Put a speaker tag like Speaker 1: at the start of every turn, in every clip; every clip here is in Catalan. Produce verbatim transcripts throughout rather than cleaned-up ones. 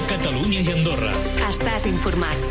Speaker 1: Catalunya i Andorra.
Speaker 2: Estàs informat.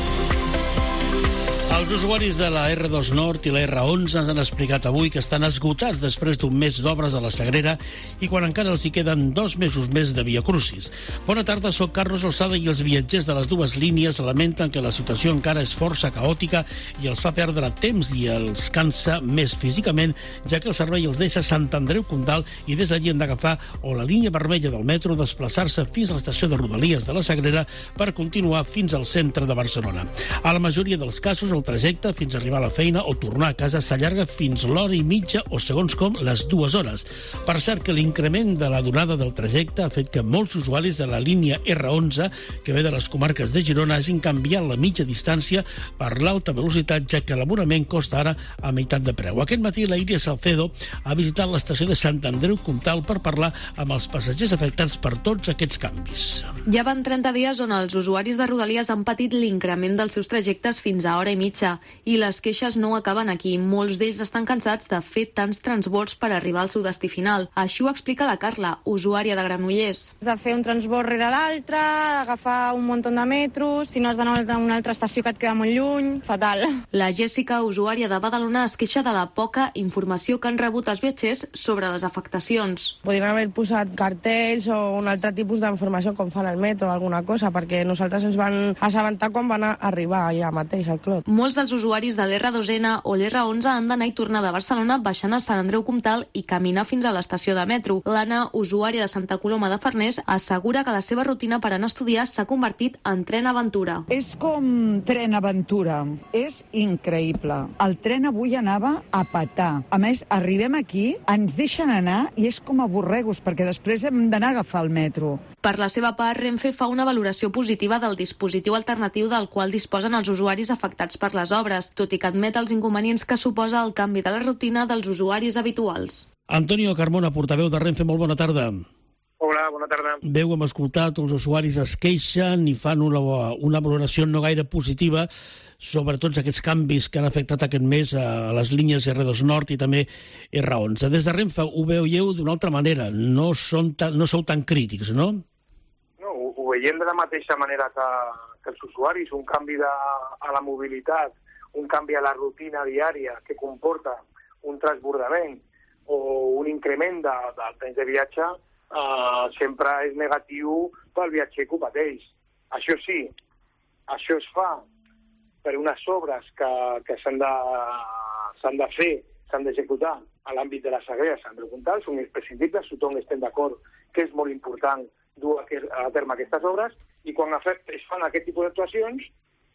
Speaker 3: Els usuaris de la erre dos Nord i la erre onze ens han explicat avui que estan esgotats després d'un mes d'obres a la Sagrera i quan encara els hi queden dos mesos més de Via Crucis. Bona tarda, soc Carlos Alçada i els viatgers de les dues línies lamenten que la situació encara és força caòtica i els fa perdre temps i els cansa més físicament, ja que el servei els deixa Sant Andreu Comtal i des d'allí han d'agafar o la línia vermella del metro, desplaçar-se fins a l'estació de Rodalies de la Sagrera per continuar fins al centre de Barcelona. A la majoria dels casos, el trajecte fins a arribar a la feina o tornar a casa s'allarga fins l'hora i mitja o, segons com, les dues hores. Per cert, que l'increment de la durada del trajecte ha fet que molts usuaris de la línia erre onze, que ve de les comarques de Girona, hagin canviat la mitja distància per l'alta velocitat, ja que l'abonament costa ara a meitat de preu. Aquest matí la Iria Salcedo ha visitat l'estació de Sant Andreu Comtal per parlar amb els passatgers afectats per tots aquests canvis.
Speaker 4: Ja van trenta dies on els usuaris de Rodalies han patit l'increment dels seus trajectes fins a hora i mitja i les queixes no acaben aquí. Molts d'ells estan cansats de fer tants transbords per arribar al seu destí final. Així ho explica la Carla, usuària de Granollers.
Speaker 5: De fer un transbord rere l'altre, agafar un munt de metros, si no has d'anar a una altra estació que et queda molt lluny, fatal.
Speaker 4: La Jessica, usuària de Badalona, es queixa de la poca informació que han rebut els viatgers sobre les afectacions.
Speaker 6: Podrien haver posat cartells o un altre tipus d'informació com fan al metro o alguna cosa, perquè nosaltres ens van assabentar quan van arribar allà mateix al Clot.
Speaker 4: Molts dels usuaris de l'erre dos ene o l'erre onze han d'anar i tornar de Barcelona baixant a Sant Andreu Comtal i caminar fins a l'estació de metro. L'Anna, usuària de Santa Coloma de Farners, assegura que la seva rutina per anar a estudiar s'ha convertit en tren aventura.
Speaker 7: És com tren aventura. És increïble. El tren avui anava a petar. A més, arribem aquí, ens deixen anar i és com a borregos, perquè després hem d'anar a agafar el metro.
Speaker 4: Per la seva part, Renfe fa una valoració positiva del dispositiu alternatiu del qual disposen els usuaris afectats per les obres, tot i que admet els inconvenients que suposa el canvi de la rutina dels usuaris habituals.
Speaker 3: Antonio Carmona, portaveu de Renfe, molt bona tarda.
Speaker 8: Hola, bona tarda.
Speaker 3: Veu, hem escoltat, els usuaris es queixen i fan una, una valoració no gaire positiva sobre tots aquests canvis que han afectat aquest mes a les línies erre dos Nord i també erre onze. Des de Renfe ho veieu d'una altra manera, no, són tan, no sou tan crítics, no?
Speaker 8: No, ho, ho veiem de la mateixa manera que, que els usuaris, un canvi de, a la mobilitat, un canvi a la rutina diària que comporta un transbordament o un increment de, del temps de viatge, uh, sempre és negatiu pel viatger que ho pateix. Això sí, això es fa per unes obres que, que s'han de, s'han de fer, s'han d'executar a l'àmbit de la Sagrera Sant Andreu Comtal, són imprescindibles, tothom estem d'acord que és molt important dur a terme aquestes obres, i quan es fan aquest tipus d'actuacions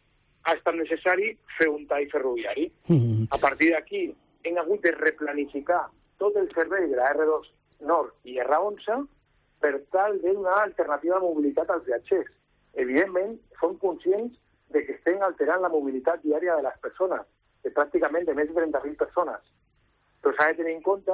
Speaker 8: ha estat necessari fer un tall ferroviari. Mm-hmm. A partir d'aquí hem hagut de replanificar tot el servei de la erre dos Nord i erre onze per tal de donar alternativa de mobilitat als viatgers. Evidentment, som conscients de que estem alterant la mobilitat diària de les persones, de pràcticament de més de trenta mil persones. Però s'ha de tenir en compte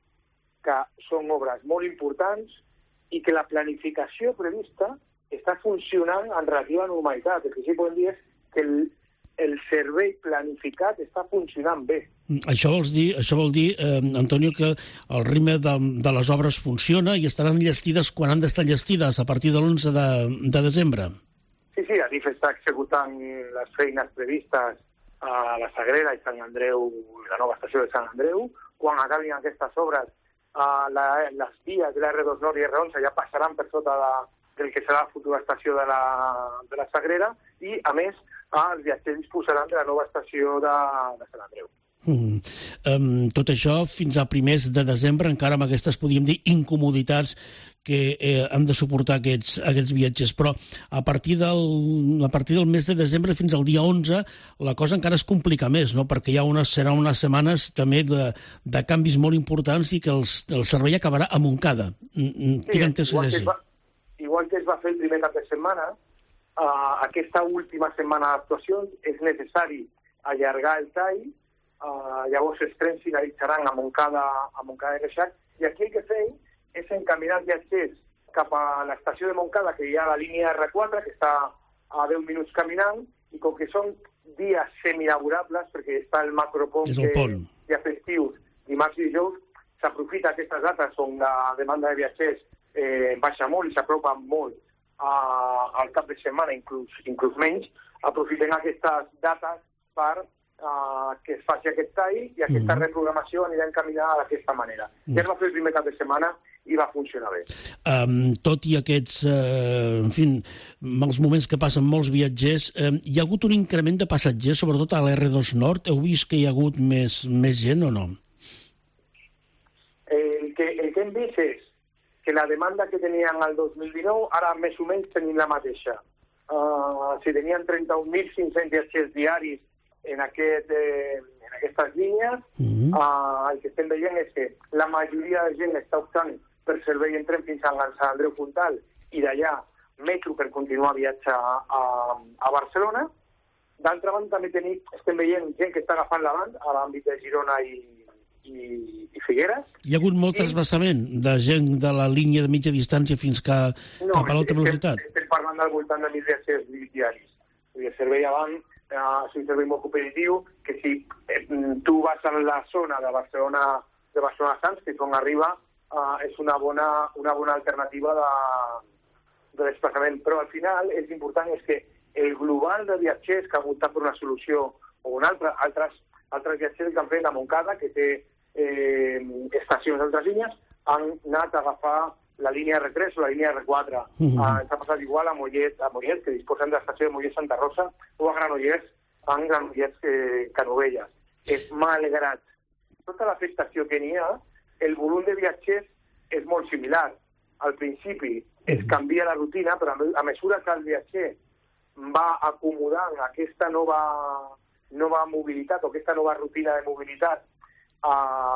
Speaker 8: que són obres molt importants i que la planificació prevista està funcionant en relativa normalitat. El que sí podem dir és que el, el servei planificat està funcionant bé.
Speaker 3: Això vol dir, això vol dir eh, Antonio, que el ritme de, de les obres funciona i estaran llestides quan han d'estar llestides, a partir de l'onze de, de desembre.
Speaker 8: Sí, sí, Adif està executant les feines previstes a la Sagrera i Sant Andreu, la nova estació de Sant Andreu. Quan acabin aquestes obres, la, les vies de l'erre dos Nord i erre onze ja passaran per sota de, del que serà la futura estació de la, de la Sagrera i, a més, els viatgers disposaran de la nova estació de, de Sant Andreu.
Speaker 3: Mm. Um, tot això fins a primers de desembre, encara amb aquestes, podríem dir, incomoditats que eh, han de suportar aquests, aquests viatgers. Però a partir, del, a partir del mes de desembre fins al dia onze la cosa encara es complica més, no? Perquè hi ha unes, serà unes setmanes també de, de canvis molt importants i que els, el servei acabarà a Montcada. Mm,
Speaker 8: sí, igual, que es va, igual que es va fer el primer cap de setmana, uh, aquesta última setmana d'actuacions és necessari allargar el tall. Uh, llavors els trens finalitzaran a Montcada, a Montcada de Reixac, i aquí el que fem és encaminar els viatgers cap a l'estació de Montcada, que hi ha la línia erre quatre, que està a deu minuts caminant, i com que són dies semilaborables, perquè està el macropont que hi ha festius dimarts i dijous, s'aprofita aquestes dates on la demanda de viatgers eh, baixa molt i s'apropa molt uh, al cap de setmana, inclús, inclús menys, aprofitem aquestes dates per uh, que es faci aquest tall i aquesta mm. reprogramació anirà encaminada d'aquesta manera. Mm. Ja es va fer el primer cap de setmana i va funcionar bé.
Speaker 3: Um, tot i aquests, uh, en fi, els moments que passen molts viatgers, um, hi ha hagut un increment de passatgers, sobretot a l'R dos Nord? Heu vist que hi ha hagut més, més gent o no?
Speaker 8: El que, el que hem vist és que la demanda que tenien el dos mil dinou, ara més o menys tenim la mateixa. Uh, si tenien trenta-un mil cinc-cents viatgers diaris en, aquest, eh, en aquestes línies, mm-hmm. uh, el que estem veient és que la majoria de gent està optant per servei en tren fins a Sant Andreu Puntal i d'allà metro per continuar viatge a, a, a Barcelona. D'altra banda, també tenim, estem veient gent que està agafant l'avant a l'àmbit de Girona i, i, i Figueres.
Speaker 3: Hi ha hagut molt I... transvasament de gent de la línia de mitja distància fins que,
Speaker 8: no,
Speaker 3: cap a l'alta velocitat?
Speaker 8: Estem parlant del voltant de mil viatgers diaris. El servei avant eh, és un servei molt competitiu que si eh, tu vas a la zona de Barcelona de Barcelona-Sants, que és on arriba, Uh, és una bona, una bona alternativa de, de desplaçament. Però al final és important és que el global de viatgers que han optat per una solució o una altra, altres, altres viatgers que han fet a Montcada, que té eh, estacions d'altres línies, han anat a agafar la línia R tres o la línia R quatre. Mm-hmm. Uh, ens ha passat igual a Mollet, a Mollet, que disposen de l'estació de Mollet Santa Rosa, o a Granollers, en Granollers eh, Canovelles. És malgrat tota la festació que n'hi ha, el volum de viatgers és molt similar. Al principi es canvia la rutina, però a mesura que el viatger va acomodant aquesta nova, nova mobilitat o aquesta nova rutina de mobilitat a,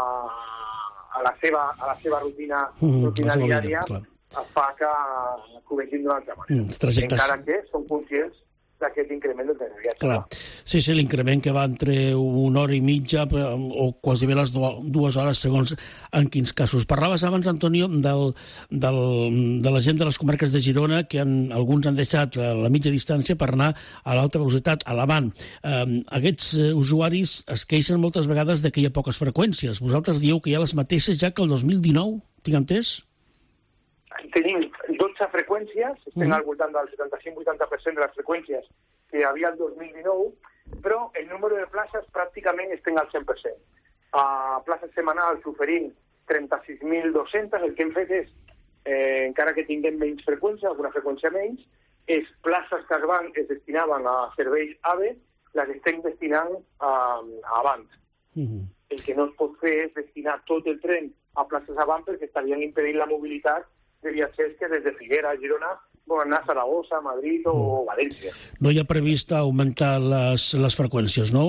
Speaker 8: a, la, seva, a la seva rutina, mm, rutina diària, vida, fa que ho vegin d'una altra manera. Mm, trajectes... Encara que són conscients d'aquest increment del viatge.
Speaker 3: Clar. Sí, sí, l'increment que va entre una hora i mitja o quasi bé les dues hores, segons en quins casos. Parlaves abans, Antonio, del, del, de la gent de les comarques de Girona, que han, alguns han deixat la mitja distància per anar a l'alta velocitat, a l'avant. Eh, aquests usuaris es queixen moltes vegades de que hi ha poques freqüències. Vosaltres dieu que hi ha les mateixes ja que el dos mil dinou, tinc entès?
Speaker 8: Tenim dotze freqüències, estem mm. al voltant del setanta-cinc vuitanta per cent de les freqüències que hi havia el dos mil dinou, però el número de places pràcticament estem al cent per cent. A places setmanals oferint trenta-sis mil dos-cents, el que hem fet és, eh, encara que tinguem menys freqüència, alguna freqüència menys, és places que es, van, es destinaven a serveis A V E, les estem destinant a, a abans. Mm. El que no es pot fer és destinar tot el tren a places avant perquè estarien impedint la mobilitat de viatgers que des de Figueres a Girona poden anar a Saragossa, Madrid o mm. València.
Speaker 3: No hi ha previst augmentar les, les freqüències, no?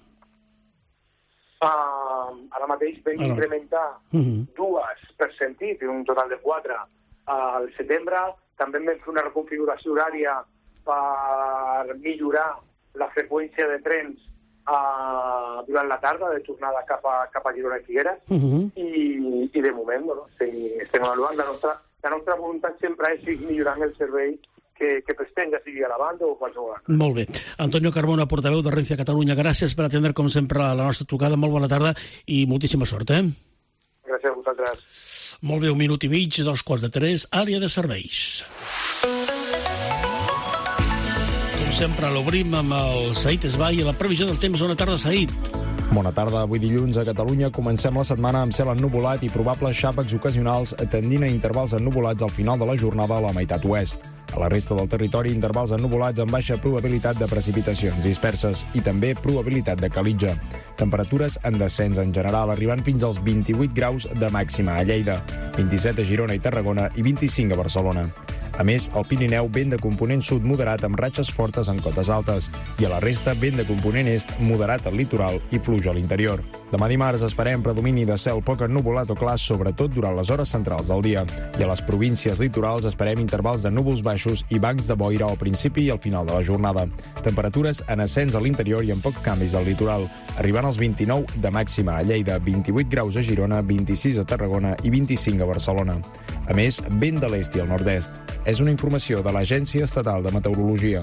Speaker 8: Uh, ara mateix vam ah, incrementar mm-hmm. dues per sentit, un total de quatre al setembre. També vam fer una reconfiguració horària per millorar la freqüència de trens uh, durant la tarda, de tornada cap a, cap a Girona i Figueres. Mm-hmm. I, i de moment, bueno, estem, estem avaluant la nostra La nostra voluntat sempre és seguir millorant el servei que, que prestem, ja sigui a la banda o qualsevol altre.
Speaker 3: Molt bé. Antonio Carbona, portaveu de Renfe Catalunya, gràcies per atendre, com sempre, la nostra trucada. Molt bona tarda i moltíssima sort, eh?
Speaker 8: Gràcies a vosaltres.
Speaker 3: Molt bé, un minut i mig, dos quarts de tres, àrea de serveis. Com sempre, l'obrim amb el Said Esbai i la previsió del temps. Bona tarda, Said.
Speaker 1: Bona tarda. Avui dilluns a Catalunya comencem la setmana amb cel ennuvolat i probables xàfecs ocasionals tendint a intervals ennuvolats al final de la jornada a la meitat oest. A la resta del territori, intervals ennuvolats amb baixa probabilitat de precipitacions disperses i també probabilitat de calitja. Temperatures en descens en general, arribant fins als vint-i-vuit graus de màxima a Lleida, vint-i-set a Girona i Tarragona i vint-i-cinc a Barcelona. A més, al Pirineu, vent de component sud moderat amb ratxes fortes en cotes altes i a la resta, vent de component est moderat al litoral i pluja a l'interior. Demà dimarts esperem predomini de cel poc ennuvolat o clar, sobretot durant les hores centrals del dia. I a les províncies litorals esperem intervals de núvols baixos i bancs de boira al principi i al final de la jornada. Temperatures en ascens a l'interior i amb poc canvis al litoral, arribant als vint-i-nou de màxima a Lleida, vint-i-vuit graus a Girona, vint-i-sis a Tarragona i vint-i-cinc a Barcelona. A més, vent de l'est i el nord-est. És una informació de l'Agència Estatal de Meteorologia.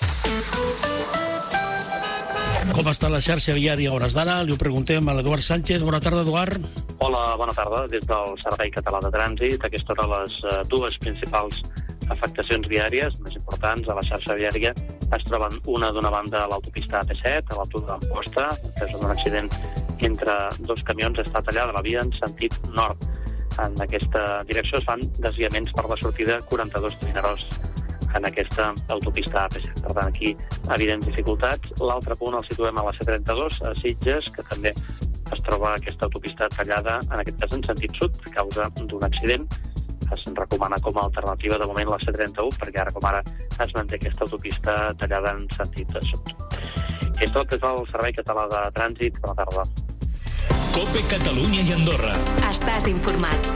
Speaker 3: Com està la xarxa viària a hores d'ara? Li ho preguntem a l'Eduard Sánchez. Bona tarda, Eduard.
Speaker 2: Hola, bona tarda. Des del Servei Català de Trànsit, aquesta hora les dues principals afectacions viàries més importants a la xarxa viària es troben una d'una banda a l'autopista A P set, a l'altura d'Amposta, que és un accident entre dos camions, està tallada la via en sentit nord. En aquesta direcció es fan desviaments per la sortida quaranta-dos Vinaròs en aquesta autopista A P set. Per tant, aquí, evidents dificultats. L'altre punt el situem a la C trenta-dos, a Sitges, que també es troba aquesta autopista tallada, en aquest cas en sentit sud, a causa d'un accident. Es recomana com a alternativa de moment la C trenta-u, perquè ara com ara es manté aquesta autopista tallada en sentit sud. I és tot des del Servei Català de Trànsit. Bona tarda.
Speaker 9: COPE Catalunya i Andorra.
Speaker 10: Estàs informat.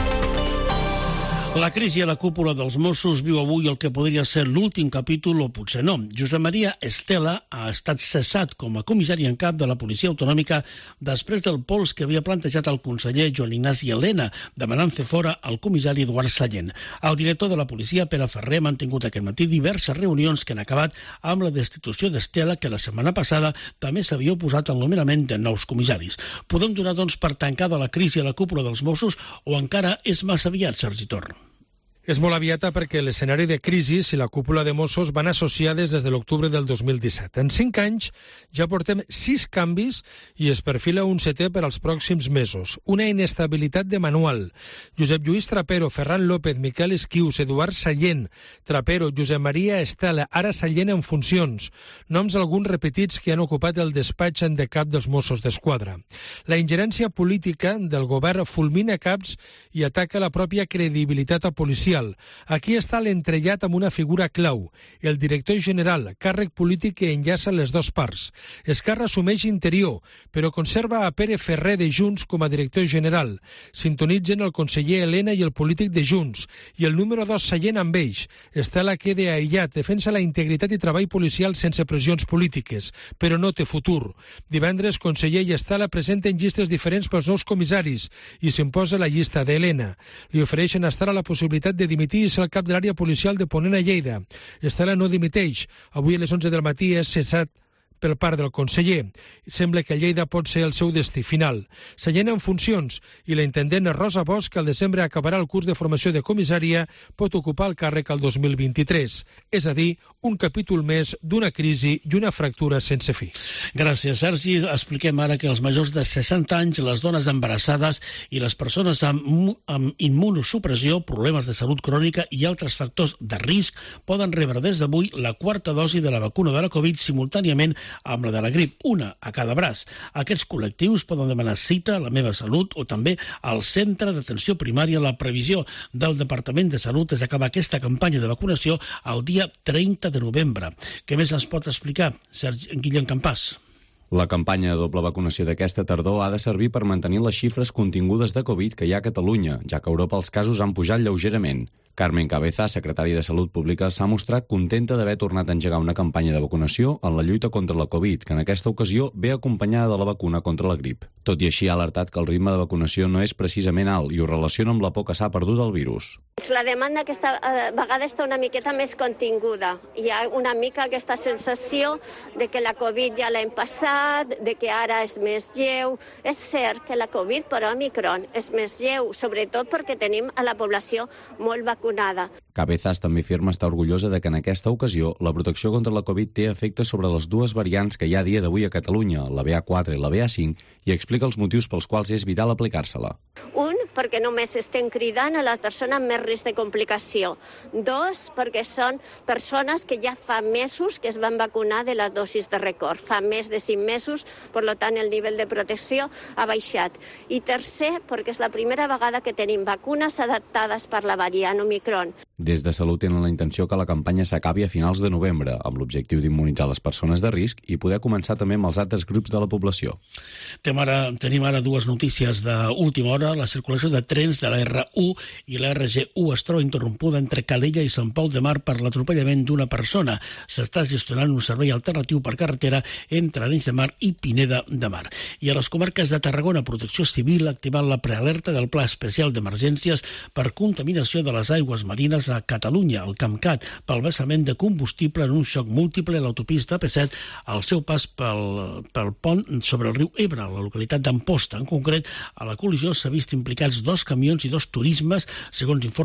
Speaker 3: La crisi a la cúpula dels Mossos viu avui el que podria ser l'últim capítol, o potser no. Josep Maria Estela ha estat cessat com a comissari en cap de la Policia Autonòmica després del pols que havia plantejat el conseller Joan Ignasi Elena, demanant fer fora el comissari Eduard Sallent. El director de la policia, Pere Ferrer, ha mantingut aquest matí diverses reunions que han acabat amb la destitució d'Estela, que la setmana passada també s'havia oposat al nomenament de nous comissaris. Podem donar, doncs, per tancada la crisi a la cúpula dels Mossos o encara és massa aviat, Sergi Torr?
Speaker 11: És molt aviata perquè l'escenari de crisi i la cúpula de Mossos van associades des de l'octubre del dos mil disset. En cinc anys ja portem sis canvis i es perfila un setè per als pròxims mesos. Una inestabilitat de manual. Josep Lluís Trapero, Ferran López, Miquel Esquius, Eduard Sallent, Trapero, Josep Maria Estela, ara Sallent en funcions. Noms alguns repetits que han ocupat el despatx en de cap dels Mossos d'Esquadra. La ingerència política del govern fulmina caps i ataca la pròpia credibilitat a policial. Aquí està l'entrellat amb una figura clau, el director general, càrrec polític que enllaça les dues parts. Esquerra assumeix interior, però conserva a Pere Ferrer de Junts com a director general. Sintonitzen el conseller Elena i el polític de Junts, i el número dos Sallent amb ells. Estela queda aïllat, defensa la integritat i treball policial sense pressions polítiques, però no té futur. Divendres, conseller i Estela presenten llistes diferents pels nous comissaris i s'imposa la llista d'Elena. Li ofereixen a Estela la possibilitat de dimitir i ser el cap de l'àrea policial de Ponent a Lleida. Estela no dimiteix. Avui a les onze del matí és cessat per part del conseller. Sembla que Lleida pot ser el seu destí final. Sallent en funcions i la intendent Rosa Bosch, que al desembre acabarà el curs de formació de comissària, pot ocupar el càrrec al dos mil vint-i-tres. És a dir, un capítol més d'una crisi i una fractura sense fi.
Speaker 3: Gràcies, Sergi. Expliquem ara que els majors de seixanta anys, les dones embarassades i les persones amb, amb immunosupressió, problemes de salut crònica i altres factors de risc poden rebre des d'avui la quarta dosi de la vacuna de la Covid simultàniament amb la de la grip, una a cada braç. Aquests col·lectius poden demanar cita a la Meva Salut o també al Centre d'Atenció Primària. La previsió del Departament de Salut és acabar aquesta campanya de vacunació el dia trenta de novembre. Què més ens pot explicar, Sergi, Guillem Campàs?
Speaker 12: La campanya de doble vacunació d'aquesta tardor ha de servir per mantenir les xifres contingudes de Covid que hi ha a Catalunya, ja que a Europa els casos han pujat lleugerament. Carmen Cabeza, secretària de Salut Pública, s'ha mostrat contenta d'haver tornat a engegar una campanya de vacunació en la lluita contra la Covid, que en aquesta ocasió ve acompanyada de la vacuna contra la grip. Tot i així, ha alertat que el ritme de vacunació no és precisament alt i ho relaciona amb la por que s'ha perdut del virus.
Speaker 13: La demanda aquesta eh, vegada està una miqueta més continguda. Hi ha una mica aquesta sensació de que la Covid ja l'hem passat, de que ara és més lleu. És cert que la Covid per Omicron és més lleu, sobretot perquè tenim a la població molt vacunada.
Speaker 12: Cabezas també afirma estar orgullosa de que en aquesta ocasió la protecció contra la Covid té efectes sobre les dues variants que hi ha a dia d'avui a Catalunya, la B A quatre i la B A cinc, i explica els motius pels quals és vital aplicar-se-la.
Speaker 13: Un, perquè només estem cridant a la persona amb més risc de complicació. Dos, perquè són persones que ja fa mesos que es van vacunar de les dosis de record. Fa més de cinc mesos, per tant el nivell de protecció ha baixat. I tercer, perquè és la primera vegada que tenim vacunes adaptades per la variant Omicron.
Speaker 12: Des de Salut tenen la intenció que la campanya s'acabi a finals de novembre, amb l'objectiu d'immunitzar les persones de risc i poder començar també amb els altres grups de la població.
Speaker 3: Tenim ara, tenim ara dues notícies d'última hora. La circulació de trens de la R u i la R G u es troba interrompuda entre Calella i Sant Pol de Mar per l'atropellament d'una persona. S'està gestionant un servei alternatiu per carretera entre Arenys de Mar i Pineda de Mar. I a les comarques de Tarragona, Protecció Civil ha activat la prealerta del Pla Especial d'Emergències per contaminació de les aigües marines a Catalunya, al Campcat, pel vessament de combustible en un xoc múltiple a l'autopista A P set al seu pas pel, pel pont sobre el riu Ebre, a la localitat d'Amposta. En concret, a la col·lisió s'ha vist implicats dos camions i dos turismes, segons informa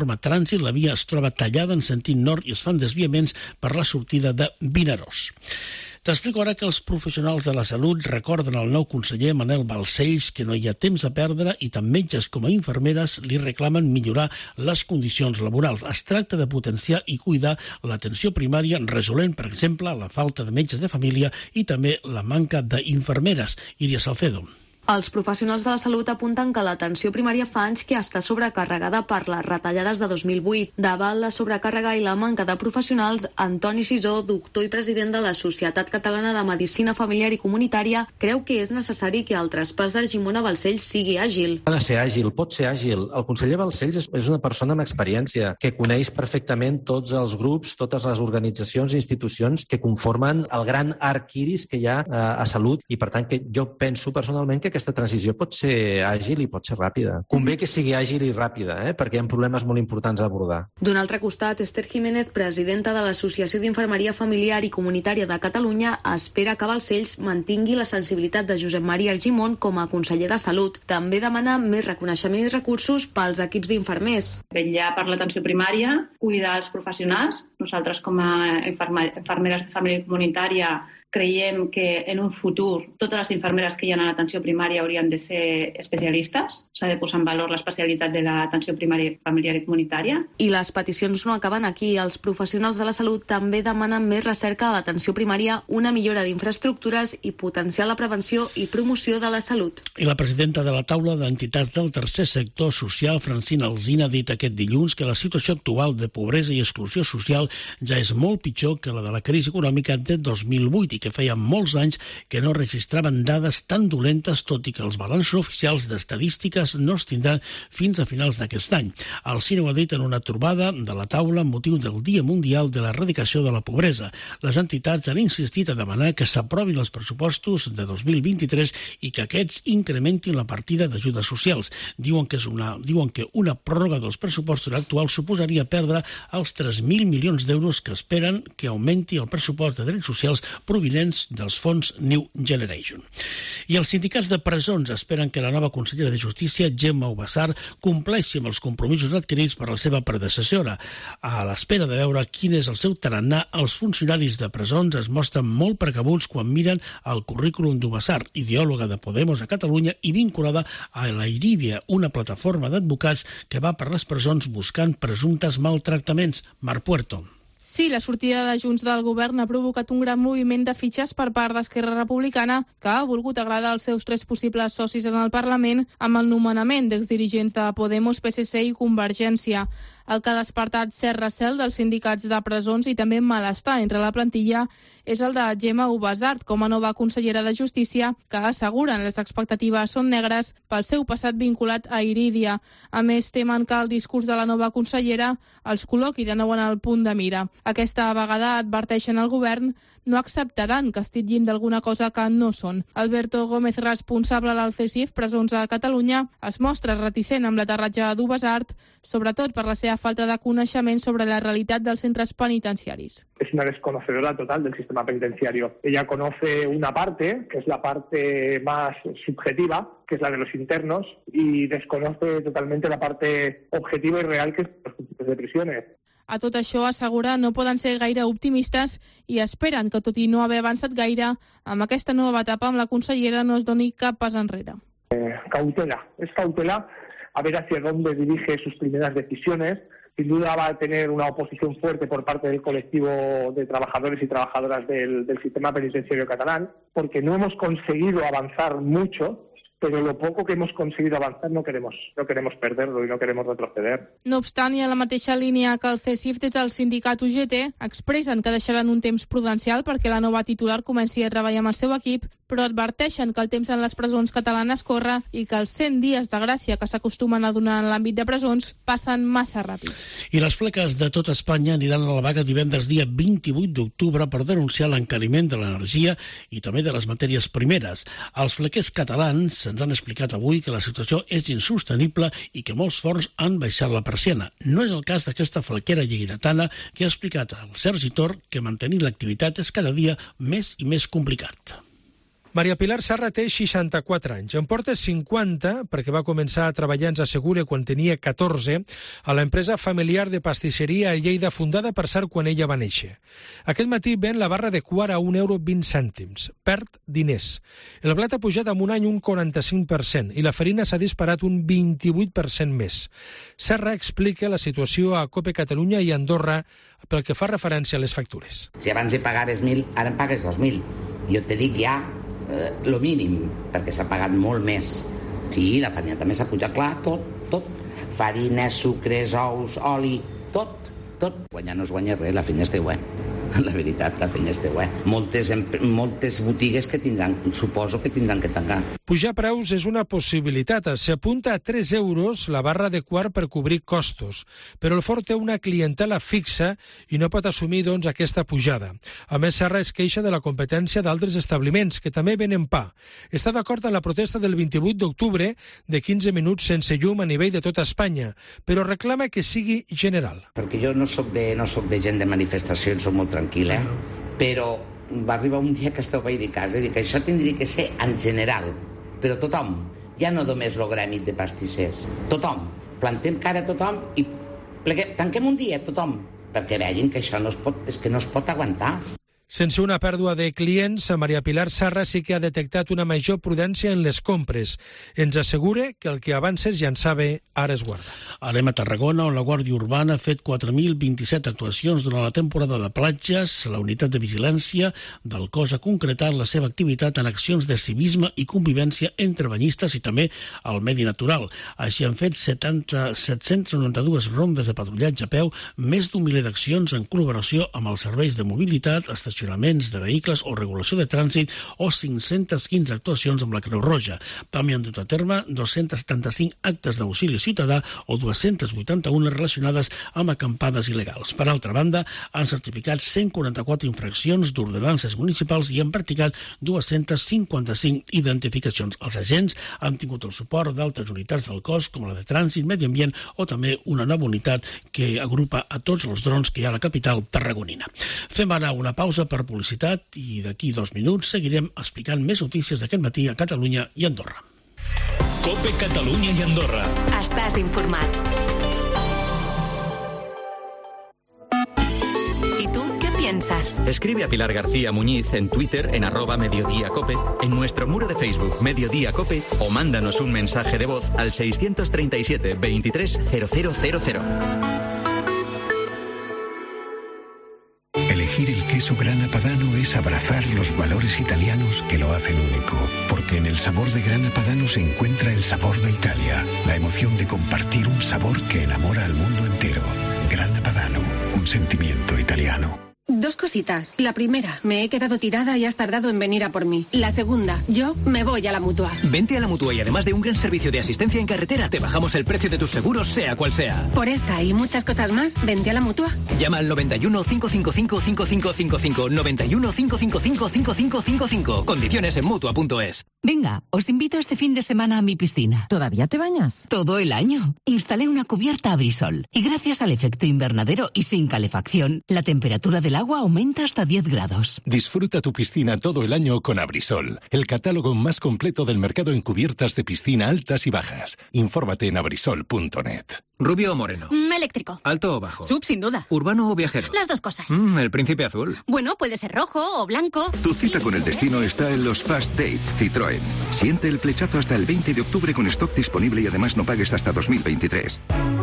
Speaker 3: plataforma Trànsit, la via es troba tallada en sentit nord i es fan desviaments per la sortida de Vinaròs. T'explico ara que els professionals de la salut recorden al nou conseller Manel Balcells que no hi ha temps a perdre i tant metges com a infermeres li reclamen millorar les condicions laborals. Es tracta de potenciar i cuidar l'atenció primària, resolent, per exemple, la falta de metges de família i també la manca d'infermeres. Iria Salcedo.
Speaker 4: Els professionals de la salut apunten que l'atenció primària fa anys que està sobrecarregada per les retallades de dos mil vuit. Davant la sobrecàrrega i la manca de professionals, Antoni Sisó, doctor i president de la Societat Catalana de Medicina Familiar i Comunitària, creu que és necessari que el traspàs d'Argimon a Balcells sigui àgil.
Speaker 10: Ha de ser àgil, pot ser àgil. El conseller Balcells és una persona amb experiència, que coneix perfectament tots els grups, totes les organitzacions i institucions que conformen el gran arc iris que hi ha a salut i, per tant, que jo penso personalment que aquesta transició pot ser àgil i pot ser ràpida. Convé que sigui àgil i ràpida, eh? perquè hi ha problemes molt importants a abordar.
Speaker 4: D'un altre costat, Esther Jiménez, presidenta de l'Associació d'Infermeria Familiar i Comunitària de Catalunya, espera que Balcells mantingui la sensibilitat de Josep Maria Argimon com a conseller de Salut. També demana més reconeixement i recursos pels equips d'infermers.
Speaker 14: Vetllar per l'atenció primària, cuidar els professionals. Nosaltres, com a infermeres de família comunitària, creiem que en un futur totes les infermeres que hi ha a l'atenció primària haurien de ser especialistes. S'ha de posar en valor l'especialitat de l'atenció primària, familiar i comunitària.
Speaker 4: I les peticions no acaben aquí. Els professionals de la salut també demanen més recerca a l'atenció primària, una millora d'infraestructures i potenciar la prevenció i promoció de la salut.
Speaker 3: I la presidenta de la taula d'entitats del tercer sector social, Francina Alsina, ha dit aquest dilluns que la situació actual de pobresa i exclusió social ja és molt pitjor que la de la crisi econòmica de dos mil vuit i que feia molts anys que no registraven dades tan dolentes, tot i que els balanços oficials d'estadístiques no es tindran fins a finals d'aquest any. El Cine ho ha dit en una trobada de la taula amb motiu del Dia Mundial de l'Erradicació de la Pobresa. Les entitats han insistit a demanar que s'aprovin els pressupostos de dos mil vint-i-tres i que aquests incrementin la partida d'ajudes socials. Diuen que, és una, diuen que una pròrroga dels pressupostos actuals suposaria perdre els tres mil milions d'euros que esperen que augmenti el pressupost de drets socials provinents dels fons New Generation. I els sindicats de presons esperen que la nova consellera de Justícia, Gemma Ubassar, compleixi amb els compromisos adquirits per la seva predecessora. A l'espera de veure quin és el seu tarannà, els funcionaris de presons es mostren molt precabuts quan miren el currículum d'Ubassar, ideòloga de Podemos a Catalunya i vinculada a la Irídia, una plataforma d'advocats que va per les presons buscant presumptes maltractaments. Marc Puerto.
Speaker 15: Sí, la sortida de Junts del govern ha provocat un gran moviment de fitxes per part d'Esquerra Republicana, que ha volgut agradar als seus tres possibles socis en el Parlament amb el nomenament d'exdirigents de Podemos, P S C i Convergència. El que ha despertat cert recel dels sindicats de presons i també malestar entre la plantilla és el de Gemma Ubasart com a nova consellera de Justícia, que asseguren les expectatives són negres pel seu passat vinculat a Irídia. A més, temen que el discurs de la nova consellera els col·loqui de nou en el punt de mira. Aquesta vegada adverteixen al govern no acceptaran que es titllin d'alguna cosa que no són. Alberto Gómez, responsable del C S I F Presons a Catalunya, es mostra reticent amb l'aterratge d'Ubasart, sobretot per la seva falta de coneixement sobre la realitat dels centres penitenciaris.
Speaker 8: Es una desconocedora total del sistema penitenciario. Ella conoce una parte, que es la parte más subjetiva, que es la de los internos, y desconoce totalmente la parte objetiva y real, que es los funcionarios de prisiones.
Speaker 15: A tot això, assegura, no poden ser gaire optimistes i esperen que, tot i no haver avançat gaire, amb aquesta nova etapa amb la consellera no es doni cap pas enrere.
Speaker 8: Eh, cautela, es cautela a ver hacia dónde dirige sus primeras decisiones. Sin duda va a tener una oposición fuerte por parte del colectivo de trabajadores y trabajadoras del, del sistema penitenciario catalán, porque no hemos conseguido avanzar mucho, pero lo poco que hemos conseguido avanzar no queremos, no queremos perderlo y no queremos retroceder.
Speaker 15: No obstant, i a la mateixa línia que el C S I F, des del sindicat U G T expressen que deixaran un temps prudencial perquè la nova titular comenci a treballar amb el seu equip, però adverteixen que el temps en les presons catalanes corre i que els cent dies de gràcia que s'acostumen a donar en l'àmbit de presons passen massa ràpid.
Speaker 3: I les fleques de tot Espanya aniran a la vaga divendres dia vint-i-vuit d'octubre per denunciar l'encariment de l'energia i també de les matèries primeres. Els flequers catalans ens han explicat avui que la situació és insostenible i que molts forns han baixat la persiana. No és el cas d'aquesta flequera lleidatana que ha explicat al Sergi Tor que mantenir l'activitat és cada dia més i més complicat.
Speaker 11: Maria Pilar Serra té seixanta-quatre anys. En porta cinquanta perquè va començar a treballar en Assegure quan tenia catorze a l'empresa familiar de pastisseria a Lleida, fundada per Sar quan ella va néixer. Aquest matí ven la barra de quart a un euro vint cèntims. Perd diners. El blat ha pujat en un any un quaranta-cinc per cent i la farina s'ha disparat un vint-i-vuit per cent més. Serra explica la situació a COPE Catalunya i Andorra pel que fa referència a les factures.
Speaker 16: Si abans hi pagaves mil, ara en pagues dos mil. Jo te dic ja eh, lo mínim, perquè s'ha pagat molt més. Sí, la farina també s'ha pujat, clar, tot, tot. Farina, sucres, ous, oli, tot, tot. Guanyar no es guanya res, la feina és teua. La veritat, la feina és teua. Moltes, moltes botigues que tindran, suposo que tindran que tancar.
Speaker 11: Pujar preus és una possibilitat. S'apunta a tres euros la barra de quart per cobrir costos, però el Ford té una clientela fixa i no pot assumir, doncs, aquesta pujada. A més, Serra es queixa de la competència d'altres establiments, que també venen pa. Està d'acord amb la protesta del vint-i-vuit d'octubre de quinze minuts sense llum a nivell de tota Espanya, però reclama que sigui general.
Speaker 16: Perquè jo no soc de, no soc de gent de manifestacions, soc molt tranquil·la, però va arribar un dia que estava a dir casa i dic que això tindria que ser en general, però tothom, ja no només el gremi de pastissers, tothom, plantem cara a tothom i pleguem, tanquem un dia tothom, perquè vegin que això no es pot, és que no es pot aguantar.
Speaker 11: Sense una pèrdua de clients, Maria Pilar Serra sí que ha detectat una major prudència en les compres. Ens assegura que el que abans es llançava ara es guarda.
Speaker 3: Anem a Tarragona, on la Guàrdia Urbana ha fet quatre mil vint-i-set actuacions durant la temporada de platges. La unitat de vigilància del cos ha concretat la seva activitat en accions de civisme i convivència entre banyistes i també al medi natural. Així han fet setanta, set-cents noranta-dues rondes de patrullatge a peu, més d'un miler d'accions en col·laboració amb els serveis de mobilitat, estacionaments de vehicles o regulació de trànsit o cinc-centes quinze actuacions amb la Creu Roja. També han dut a terme dos-cents setanta-cinc actes d'auxili ciutadà o dues-centes vuitanta-u relacionades amb acampades il·legals. Per altra banda, han certificat cent quaranta-quatre infraccions d'ordenances municipals i han practicat dues-centes cinquanta-cinc identificacions. Els agents han tingut el suport d'altres unitats del cos, com la de trànsit, medi ambient o també una nova unitat que agrupa a tots els drons que hi ha a la capital tarragonina. Fem ara una pausa per publicitat i d'aquí dos minuts seguirem explicant més notícies d'aquest matí a Catalunya i Andorra.
Speaker 9: COPE Catalunya i Andorra.
Speaker 17: Estàs informat. ¿Y tú qué piensas?
Speaker 18: Escribe a Pilar García Muñiz en Twitter en arroba Mediodía Cope, en nuestro muro de Facebook Mediodía Cope o mándanos un mensaje de voz al seiscientos treinta y siete veintitrés cero cero cero cero.
Speaker 19: Elegir el queso Grana Padano es abrazar los valores italianos que lo hacen único, porque en el sabor de Grana Padano se encuentra el sabor de Italia, la emoción de compartir un sabor que enamora al mundo entero. Grana Padano, un sentimiento italiano.
Speaker 20: Dos cositas. La primera, me he quedado tirada y has tardado en venir a por mí. La segunda, yo me voy a la Mutua.
Speaker 21: Vente a la Mutua y además de un gran servicio de asistencia en carretera, te bajamos el precio de tus seguros, sea cual sea.
Speaker 20: Por esta y muchas cosas más, vente a la Mutua.
Speaker 21: Llama al noventa y uno, cinco cinco cinco, cinco cinco cinco cinco, noventa y uno, cinco cinco cinco, cinco cinco cinco cinco. Condiciones en Mutua punto es.
Speaker 22: Venga, os invito este fin de semana a mi piscina.
Speaker 23: ¿Todavía te bañas?
Speaker 22: Todo el año. Instalé una cubierta Abrisol y gracias al efecto invernadero y sin calefacción, la temperatura del agua aumenta hasta diez grados.
Speaker 24: Disfruta tu piscina todo el año con Abrisol, el catálogo más completo del mercado en cubiertas de piscina altas y bajas. Infórmate en abrisol punto net.
Speaker 21: ¿Rubio o moreno?
Speaker 20: Mm, eléctrico.
Speaker 21: ¿Alto o bajo?
Speaker 20: Sub, sin duda.
Speaker 21: ¿Urbano o viajero?
Speaker 20: Las dos cosas.
Speaker 21: Mm, el príncipe azul.
Speaker 20: Bueno, puede ser rojo o blanco.
Speaker 25: Tu cita con el destino está en los Fast Dates Citroën. Siente el flechazo hasta el veinte de octubre con stock disponible y además no pagues hasta dos mil veintitrés.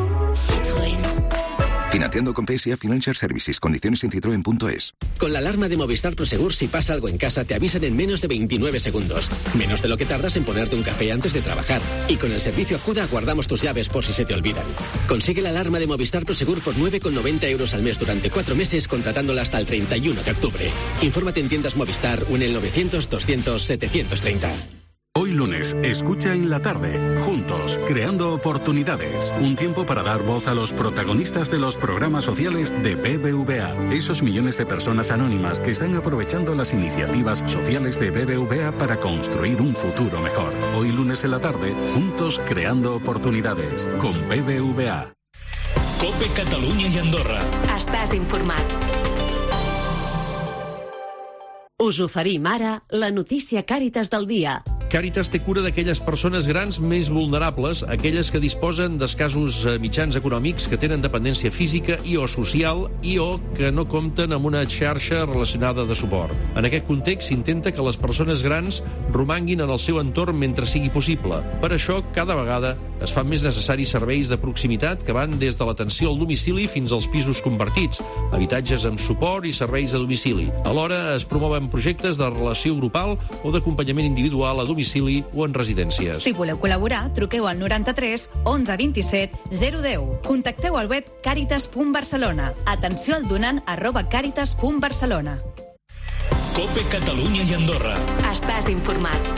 Speaker 26: Citroën.
Speaker 25: Financiando con P S A Financial Services. Condiciones en citroen punto es.
Speaker 27: Con la alarma de Movistar Prosegur, si pasa algo en casa, te avisan en menos de veintinueve segundos. Menos de lo que tardas en ponerte un café antes de trabajar. Y con el servicio Acuda guardamos tus llaves por si se te olvidan. Consigue la alarma de Movistar Prosegur por nueve con noventa euros al mes durante cuatro meses, contratándola hasta el treinta y uno de octubre. Infórmate en tiendas Movistar o en el novecientos, doscientos, setecientos treinta.
Speaker 28: Hoy lunes, escucha en la tarde, juntos, creando oportunidades. Un tiempo para dar voz a los protagonistas de los programas sociales de B B V A. Esos millones de personas anónimas que están aprovechando las iniciativas sociales de B B V A para construir un futuro mejor. Hoy lunes en la tarde, juntos, creando oportunidades. Con B B V A.
Speaker 9: COPE Catalunya i Andorra.
Speaker 17: Estàs informat.
Speaker 1: Us oferim ara la notícia Càritas del dia.
Speaker 2: Càritas té cura d'aquelles persones grans més vulnerables, aquelles que disposen d'escassos mitjans econòmics, que tenen dependència física i o social i o que no compten amb una xarxa relacionada de suport. En aquest context s'intenta que les persones grans romanguin en el seu entorn mentre sigui possible. Per això, cada vegada es fan més necessaris serveis de proximitat que van des de l'atenció al domicili fins als pisos compartits, habitatges amb suport i serveis a domicili. Alhora es promouen projectes de relació grupal o d'acompanyament individual a domicili o en residències.
Speaker 5: Si voleu col·laborar, truqueu al noranta-tres onze vint-i-set zero deu. Contacteu al web càritas punt barcelona. Atenció al donant arroba càritas punt barcelona.
Speaker 9: COPE Catalunya i Andorra.
Speaker 17: Estàs informat.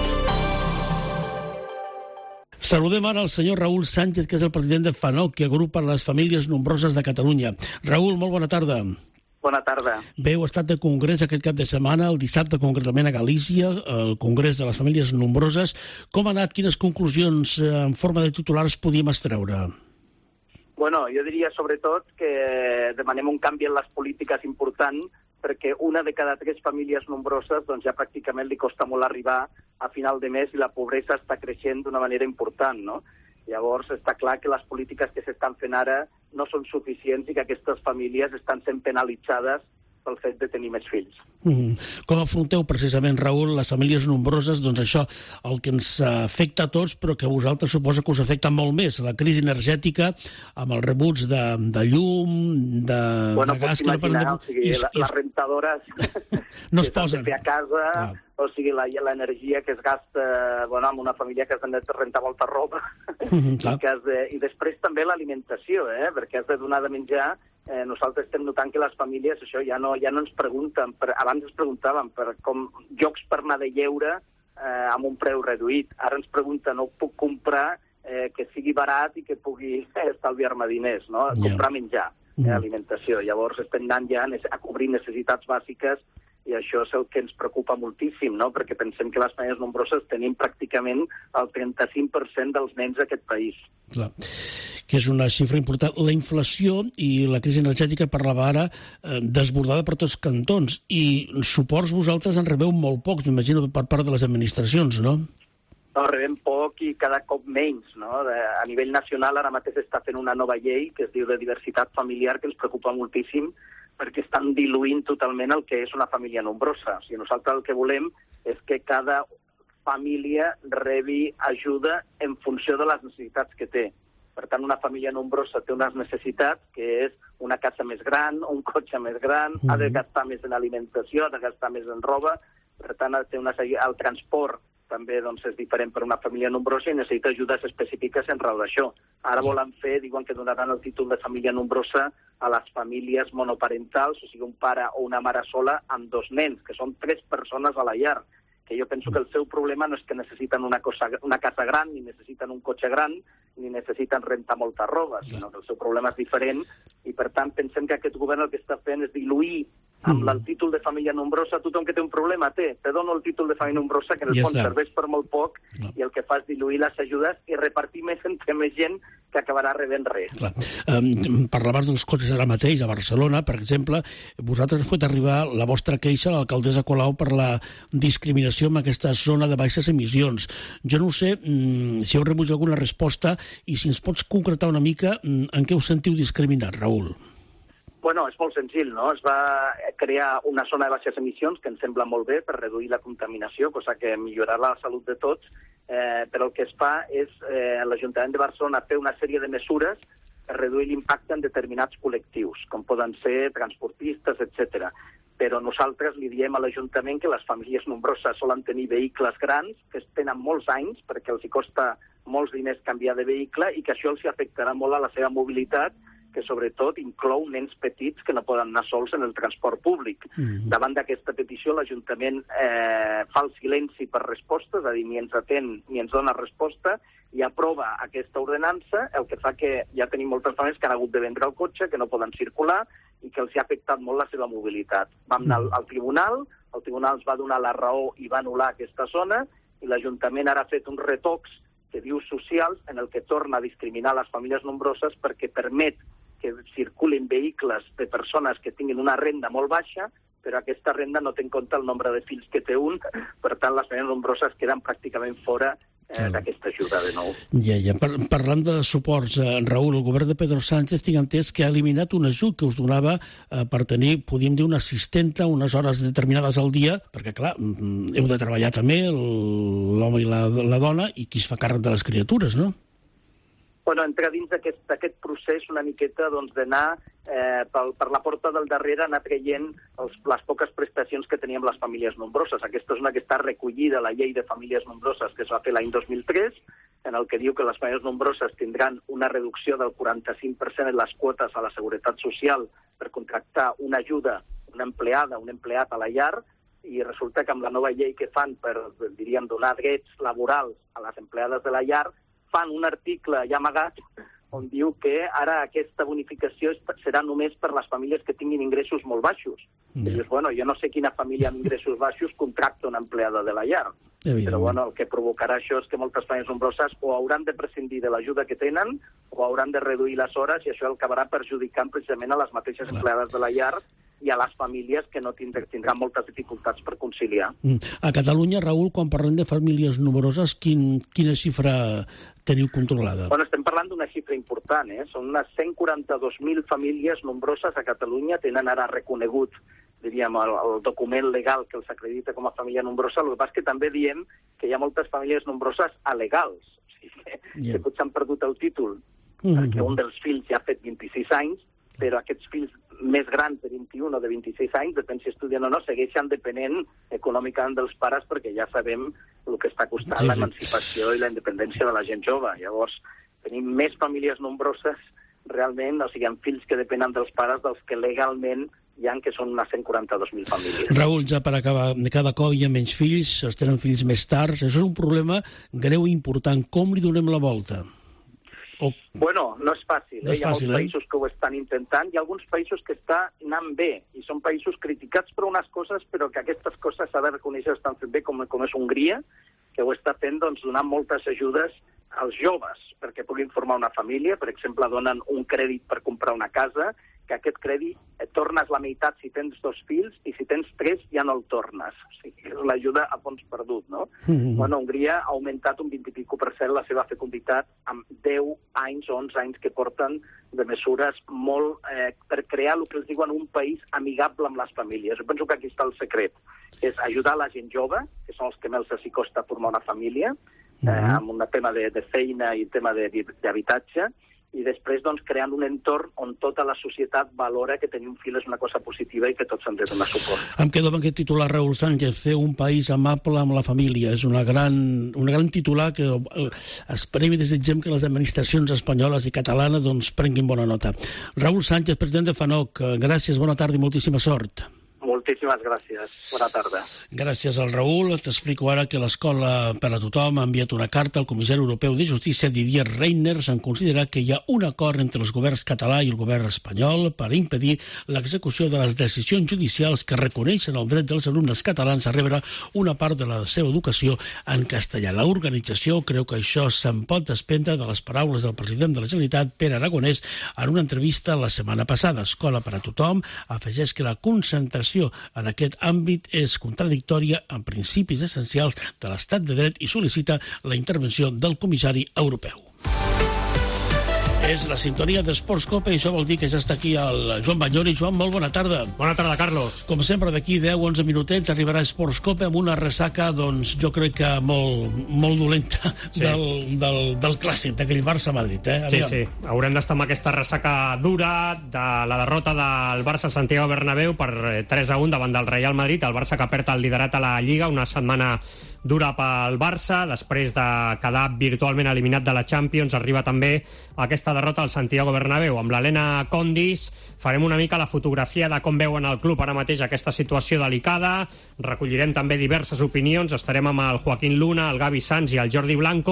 Speaker 3: Saludem ara el senyor Raül Sánchez, que és el president de FANOC, que agrupa les famílies nombroses de Catalunya. Raül, molt bona tarda.
Speaker 6: Bona tarda.
Speaker 3: Bé, heu estat de congrés aquest cap de setmana, el dissabte concretament a Galícia, el congrés de les famílies nombroses. Com ha anat? Quines conclusions en forma de titulars podíem extreure?
Speaker 6: Bueno, jo diria sobretot que demanem un canvi en les polítiques important, perquè una de cada tres famílies nombroses doncs ja pràcticament li costa molt arribar a final de mes i la pobresa està creixent d'una manera important, no? Llavors, està clar que les polítiques que s'estan fent ara no són suficients i que aquestes famílies estan sent penalitzades pel fet de tenir més fills.
Speaker 3: Mm. Com afronteu precisament, Raül, les famílies nombroses, doncs això, el que ens afecta a tots, però que a vosaltres suposa que us afecta molt més, la crisi energètica, amb els rebuts de, de llum, de,
Speaker 6: bueno,
Speaker 3: de gas...
Speaker 6: Bueno, pots imaginar, o sigui, la, les rentadores
Speaker 3: no es posen.
Speaker 6: Que a casa, ah. o sigui, l'energia que es gasta, bueno, amb una família que has de rentar molta roba, mm-hmm, i, que has de, i després també l'alimentació, eh? Perquè has de donar de menjar. Eh, nosaltres estem notant que les famílies això ja no, ja no ens pregunten, per, abans ens preguntaven per com llocs per anar de lleure eh, amb un preu reduït. Ara ens pregunten, no puc comprar eh, que sigui barat i que pugui eh, estalviar-me diners, no? Yeah. Comprar menjar, eh, alimentació. Llavors estem anant ja a cobrir necessitats bàsiques i això és el que ens preocupa moltíssim, no? Perquè pensem que les famílies nombroses tenim pràcticament el trenta-cinc per cent dels nens d'aquest país.
Speaker 3: Clar, que és una xifra important. La inflació i la crisi energètica, parlava ara, eh, desbordada per tots cantons, i suports vosaltres en rebeu molt pocs, m'imagino, per part de les administracions, no?
Speaker 6: No, rebem poc i cada cop menys, no? De, a nivell nacional ara mateix està fent una nova llei que es diu de diversitat familiar, que ens preocupa moltíssim, perquè estan diluint totalment el que és una família nombrosa. O sigui, nosaltres el que volem és que cada família rebi ajuda en funció de les necessitats que té. Per tant, una família nombrosa té unes necessitats, que és una casa més gran, un cotxe més gran, mm-hmm. ha de gastar més en alimentació, ha de gastar més en roba, per tant, té una, el transport també doncs, és diferent per una família nombrosa i necessita ajudes específiques en raó d'això. Ara volen fer, diuen que donaran el títol de família nombrosa a les famílies monoparentals, o sigui, un pare o una mare sola amb dos nens, que són tres persones a la llar. Que jo penso que el seu problema no és que necessiten una, cosa, una casa gran, ni necessiten un cotxe gran, ni necessiten rentar molta roba, sinó que el seu problema és diferent i, per tant, pensem que aquest govern el que està fent és diluir amb el títol de família nombrosa. Tothom que té un problema té. Te dono el títol de família nombrosa, que en el ja fons està. Serveix per molt poc, no. I el que fa és diluir les ajudes i repartir més entre més gent que acabarà rebent res.
Speaker 3: Clar. Um, parlaves dels cotxes ara mateix, a Barcelona, per exemple. Vosaltres heu fet arribar la vostra queixa a l'alcaldessa Colau per la discriminació en aquesta zona de baixes emissions. Jo no sé mm, si heu rebut alguna resposta i si ens pots concretar una mica mm, en què us sentiu discriminat, Raül.
Speaker 6: Bueno, és molt senzill, no? Es va crear una zona de baixes emissions que ens sembla molt bé per reduir la contaminació, cosa que millorarà la salut de tots, eh, però el que es fa és eh, l'Ajuntament de Barcelona fer una sèrie de mesures per reduir l'impacte en determinats col·lectius, com poden ser transportistes, etcètera. Però nosaltres li diem a l'Ajuntament que les famílies nombroses solen tenir vehicles grans, que tenen molts anys, perquè els hi costa molts diners canviar de vehicle, i que això els afectarà molt a la seva mobilitat, que sobretot inclou nens petits que no poden anar sols en el transport públic. Mm-hmm. Davant d'aquesta petició, l'Ajuntament eh, fa el silenci per resposta, és a dir, ni ens atén ni ens dona resposta, i aprova aquesta ordenança, el que fa que ja tenim moltes famílies que han hagut de vendre el cotxe, que no poden circular, i que els ha afectat molt la seva mobilitat. Vam anar al, al tribunal, el tribunal ens va donar la raó i va anul·lar aquesta zona, i l'Ajuntament ara ha fet uns retocs que diu socials, en el que torna a discriminar les famílies nombroses perquè permet que circulin vehicles de persones que tinguin una renda molt baixa però aquesta renda no té en compte el nombre de fills que té un, per tant les famílies nombroses queden pràcticament fora eh, d'aquesta ajuda de nou.
Speaker 3: Ja, ja. Par parlant de suports, eh, Raül, el govern de Pedro Sánchez tinc entès que ha eliminat un ajut que us donava eh, per tenir, podríem dir, una assistenta unes hores determinades al dia, perquè, clar, heu de treballar també l'home i la, la dona, i qui es fa càrrec de les criatures, no?
Speaker 6: Bueno, entra dins d'aquest procés una miqueta doncs, d'anar eh, per, per la porta del darrere, anar traient els, les poques prestacions que teníem les famílies nombroses. Aquesta és una que està recollida a la llei de famílies nombroses que es va fer l'any dos mil tres, en el que diu que les famílies nombroses tindran una reducció del quaranta-cinc per cent en les quotes a la Seguretat Social per contractar una ajuda, una empleada, un empleat a la llar, i resulta que amb la nova llei que fan per, diríem, donar drets laborals a les empleades de la llar, fan un article ja amagat on diu que ara aquesta bonificació serà només per les famílies que tinguin ingressos molt baixos. Mm. I dius, bueno, jo no sé quina família amb ingressos baixos contracta una empleada de la llar. Però bueno, el que provocarà això és que moltes famílies nombroses o hauran de prescindir de l'ajuda que tenen o hauran de reduir les hores, i això acabarà perjudicant precisament a les mateixes empleades de la llar i a les famílies que no tindran, tindran moltes dificultats per conciliar.
Speaker 3: Mm. A Catalunya, Raül, quan parlem de famílies nombroses, quin, quina xifra teniu controlada?
Speaker 6: Bueno, estem parlant d'una xifra important, eh? Són unes cent quaranta-dos mil famílies nombroses a Catalunya, tenen ara reconegut, diríem, el, el document legal que els acredita com a família nombrosa. El que passa és que també diem que hi ha moltes famílies nombroses alegals, o sigui que, yeah. que potser han perdut el títol, mm-hmm. perquè un dels fills ja ha fet vint-i-sis anys, però aquests fills més grans de vint-i-un o de vint-i-sis anys, depèn si estudien o no, segueixen depenent econòmicament dels pares, perquè ja sabem el que està costant sí, sí. l'emancipació i la independència de la gent jove. Llavors, tenim més famílies nombroses realment, o sigui, amb fills que depenen dels pares dels que legalment hi ha, que són unes cent quaranta-dos mil famílies.
Speaker 3: Raül, ja per acabar, cada cop hi ha menys fills, es tenen fills més tard, això és un problema greu i important. Com li donem la volta?
Speaker 6: O... Bueno, no és fàcil.
Speaker 3: No és
Speaker 6: eh? Hi ha
Speaker 3: fàcil,
Speaker 6: molts
Speaker 3: eh?
Speaker 6: països que ho estan intentant, hi ha alguns països que està anant bé, i són països criticats per unes coses, però que aquestes coses s'ha de reconèixer estan fent bé, com, com és Hongria, que ho està fent doncs, donant moltes ajudes als joves perquè puguin formar una família. Per exemple, donen un crèdit per comprar una casa, que aquest crèdit et tornes la meitat si tens dos fills, i si tens tres ja no el tornes. O sigui, és l'ajuda a fons perdut, no? Mm-hmm. Bueno, Hongria ha augmentat un vint i pico per cent la seva fecunditat amb deu anys o onze anys que porten de mesures molt eh, per crear el que els diuen un país amigable amb les famílies. Jo penso que aquí està el secret. És ajudar la gent jove, que són els que més els costa formar una família, eh, mm-hmm. amb un tema de, de feina i tema d'habitatge, i després doncs, creant un entorn on tota la societat valora que tenir un fill és una cosa positiva i que tots han de donar suport.
Speaker 3: Em quedo amb aquest titular, Raül Sánchez, fer un país amable amb la família. És una gran, una gran titular que eh, esperem i desitgem que les administracions espanyoles i catalanes doncs, prenguin bona nota. Raül Sánchez, president de FANOC, gràcies, bona tarda i moltíssima sort.
Speaker 6: Moltíssimes gràcies. Bona tarda.
Speaker 3: Gràcies al Raül. T'explico ara que l'Escola per a Tothom ha enviat una carta al comissari europeu de justícia, Didier Reynders, en considerar que hi ha un acord entre els governs català i el govern espanyol per impedir l'execució de les decisions judicials que reconeixen el dret dels alumnes catalans a rebre una part de la seva educació en castellà. L'organització creu que això se'n pot desprendre de les paraules del president de la Generalitat, Pere Aragonès, en una entrevista la setmana passada. Escola per a Tothom afegeix que la concentració en aquest àmbit és contradictòria amb principis essencials de l'estat de dret i sol·licita la intervenció del comissari europeu. És la sintonia d'Esports Copa i això vol dir que ja està aquí el Joan Banyoli. Joan, molt bona tarda.
Speaker 4: Bona tarda, Carlos.
Speaker 3: Com sempre, d'aquí deu a onze minutets arribarà Esports Copa amb una ressaca, doncs, jo crec que molt, molt dolenta sí. del, del, del clàssic, d'aquell Barça-Madrid. Eh?
Speaker 4: Sí, sí. Haurem d'estar amb aquesta ressaca dura de la derrota del Barça al Santiago Bernabéu per tres a un davant del Real Madrid. El Barça que perd el liderat a la Lliga, una setmana dura pel Barça, després de quedar virtualment eliminat de la Champions. Arriba també aquesta derrota al Santiago Bernabéu. Amb l'Helena Condis farem una mica la fotografia de com veuen el club ara mateix aquesta situació delicada. Recollirem també diverses opinions. Estarem amb el Joaquín Luna, el Gavi Sanz i el Jordi Blanco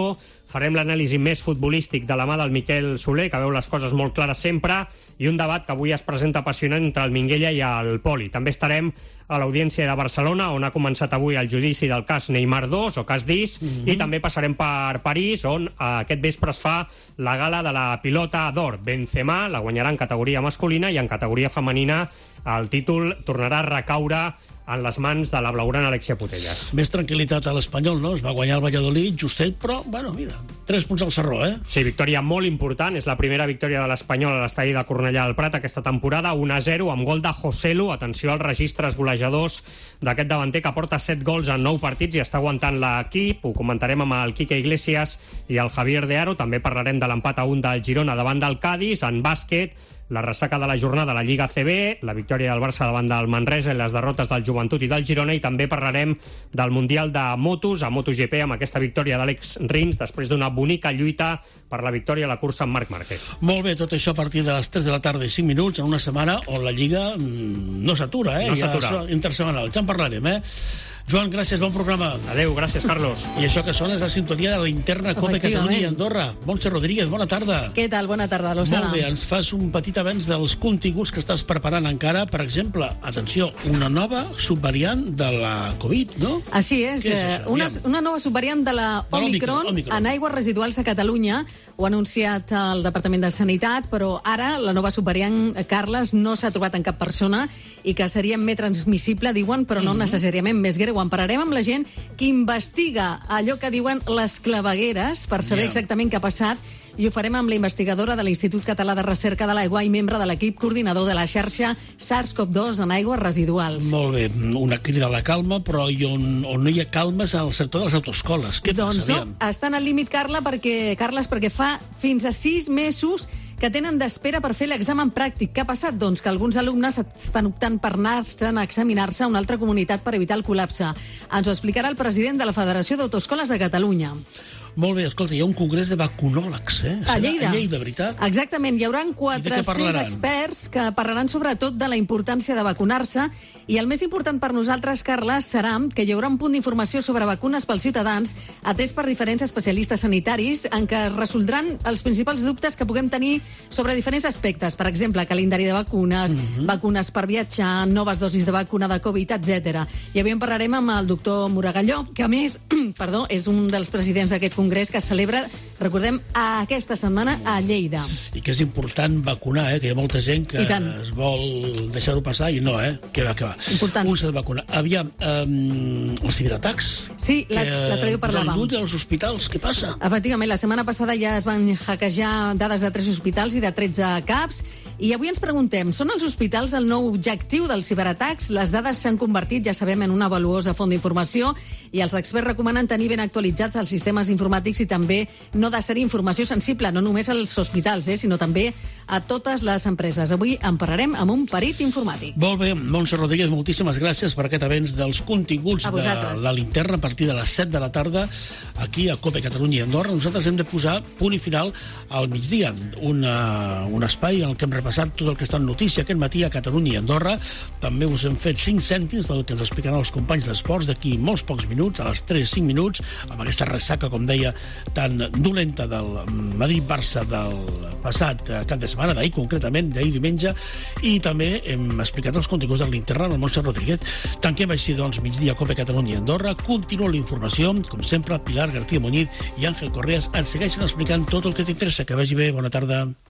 Speaker 4: farem l'anàlisi més futbolístic de la mà del Miquel Soler, que veu les coses molt clares sempre, i un debat que avui es presenta apassionant entre el Minguella i el Poli. També estarem a l'Audiència de Barcelona, on ha començat avui el judici del cas Neymar dos, o cas Dis, mm-hmm. i també passarem per París, on aquest vespre es fa la gala de la pilota d'or. Benzema la guanyarà en categoria masculina, i en categoria femenina el títol tornarà a recaure en les mans de la blaugrana Alexia Putellas.
Speaker 3: Més tranquil·litat a l'Espanyol, no? Es va guanyar el Valladolid, justet, però, bueno, mira, tres punts al Sarró, eh?
Speaker 4: Sí, victòria molt important. És la primera victòria de l'Espanyol a l'estadi de Cornellà del Prat aquesta temporada, un a zero, amb gol de Joselu. Atenció als registres golejadors d'aquest davanter, que porta set gols en nou partits i està aguantant l'equip. Ho comentarem amb el Quique Iglesias i el Javier de Aro. També parlarem de l'empat a un del Girona davant del Cádiz. En bàsquet, la ressaca de la jornada a la Lliga C B, la victòria del Barça davant del Manresa i les derrotes del Joventut i del Girona, i també parlarem del Mundial de Motos, a MotoGP, amb aquesta victòria d'Àlex Rins, després d'una bonica lluita per la victòria a la cursa amb Marc Márquez.
Speaker 3: Molt bé, tot això a partir de les tres de la tarda i cinc minuts, en una setmana on la Lliga mmm, no s'atura, eh?
Speaker 4: No s'atura.
Speaker 3: Ja, intersemanal, ja en parlarem, eh? Joan, gràcies, bon programa.
Speaker 4: Adéu, gràcies, Carlos.
Speaker 3: I això que sona és la sintonia de la interna Cope Catalunya i Andorra. Montse Rodríguez, bona tarda.
Speaker 7: Què tal? Bona tarda, Lozada.
Speaker 3: Molt bé, ens fas un petit avenç dels continguts que estàs preparant encara. Per exemple, atenció, una nova subvariant de la Covid, no?
Speaker 7: Així és,
Speaker 3: és això?
Speaker 7: una, una nova subvariant de la
Speaker 3: De
Speaker 7: Omicron,
Speaker 3: l'Omicron.
Speaker 7: en aigües residuals a Catalunya. Ho ha anunciat el Departament de Sanitat, però ara la nova subvariant, Carles, no s'ha trobat en cap persona i que seria més transmissible, diuen, però no
Speaker 3: Mhm.
Speaker 7: necessàriament més greu. En parlarem amb la gent que investiga allò que diuen les clavegueres per saber
Speaker 3: Ja.
Speaker 7: exactament què ha passat, i ho farem amb la investigadora de l'Institut Català de Recerca de l'Aigua i membre de l'equip coordinador de la xarxa SARS-CoV dos en aigües residuals.
Speaker 3: Molt bé, una crida a la calma, però i on, on no hi ha calmes al sector de les autoescoles. Què
Speaker 7: Doncs
Speaker 3: passa?
Speaker 7: no,
Speaker 3: Aviam.
Speaker 7: estan al límit, Carla, perquè, Carles, perquè fa fins a sis mesos que tenen d'espera per fer l'examen pràctic. Què ha passat? Doncs que alguns alumnes estan optant per anar-se'n a examinar-se a una altra comunitat per evitar el col·lapse. Ens ho explicarà el president de la Federació d'Autoescoles de Catalunya.
Speaker 3: Molt bé, escolta, hi ha un congrés de vacunòlegs, eh?
Speaker 7: A Lleida.
Speaker 3: A Lleida, veritat?
Speaker 7: Exactament, hi haurà
Speaker 3: I de què
Speaker 7: quatre-cents
Speaker 3: parlaran?
Speaker 7: experts que parlaran sobretot de la importància de vacunar-se, i el més important per nosaltres, Carles, serà que hi haurà un punt d'informació sobre vacunes pels ciutadans, atès per diferents especialistes sanitaris, en què es resoldran els principals dubtes que puguem tenir sobre diferents aspectes, per exemple, calendari de vacunes,
Speaker 3: Mhm.
Speaker 7: vacunes per viatjar, noves dosis de vacuna de Covid, etcètera. I avui en parlarem amb el doctor Moragalló, que a més, perdó, és un dels presidents d'aquest congrés que es celebra, recordem, aquesta setmana a Lleida.
Speaker 3: I que és important vacunar, eh? Que hi ha molta gent que
Speaker 7: I tant.
Speaker 3: es vol deixar-ho passar i no, eh? Que va, que va.
Speaker 7: Important.
Speaker 3: Un s'ha de vacunar. Aviam, um, els ciberatacs.
Speaker 7: Sí, la- l'altre dia ho parlàvem.
Speaker 3: L'ull als hospitals, què passa?
Speaker 7: Efectivament, la setmana passada ja es van hackejar dades de tres hospitals i de tretze caps, i avui ens preguntem, són els hospitals el nou objectiu dels ciberatacs? Les dades s'han convertit, ja sabem, en una valuosa font d'informació, i els experts recomanen tenir ben actualitzats els sistemes informàtics i també no de ser informació sensible, no només als hospitals, eh, sinó també a totes les empreses. Avui en parlarem amb un perit informàtic.
Speaker 3: Molt bé, Montse Rodríguez, moltíssimes gràcies per aquest avenç dels continguts
Speaker 7: A
Speaker 3: de
Speaker 7: vosaltres.
Speaker 3: la linterna a partir de les set de la tarda aquí a Cope Catalunya i Andorra. Nosaltres hem de posar punt i final al migdia, una, un espai en què hem repassat tot el que està en notícia aquest matí a Catalunya i Andorra. També us hem fet cinc cèntims del que ens explicaran els companys d'esports d'aquí molts pocs minuts, a les tres cinc minuts, amb aquesta ressaca, com deia, tan dolenta del Madrid-Barça del passat eh, cap de setmana, d'ahir concretament, d'ahir diumenge, i també hem explicat els continguts de l'interna amb el Montse Rodríguez. Tanquem així, doncs, migdia Cope Catalunya i Andorra. Continua la informació, com sempre, Pilar García Muñiz i Àngel Correas ens segueixen explicant tot el que t'interessa. Que vagi bé, bona tarda.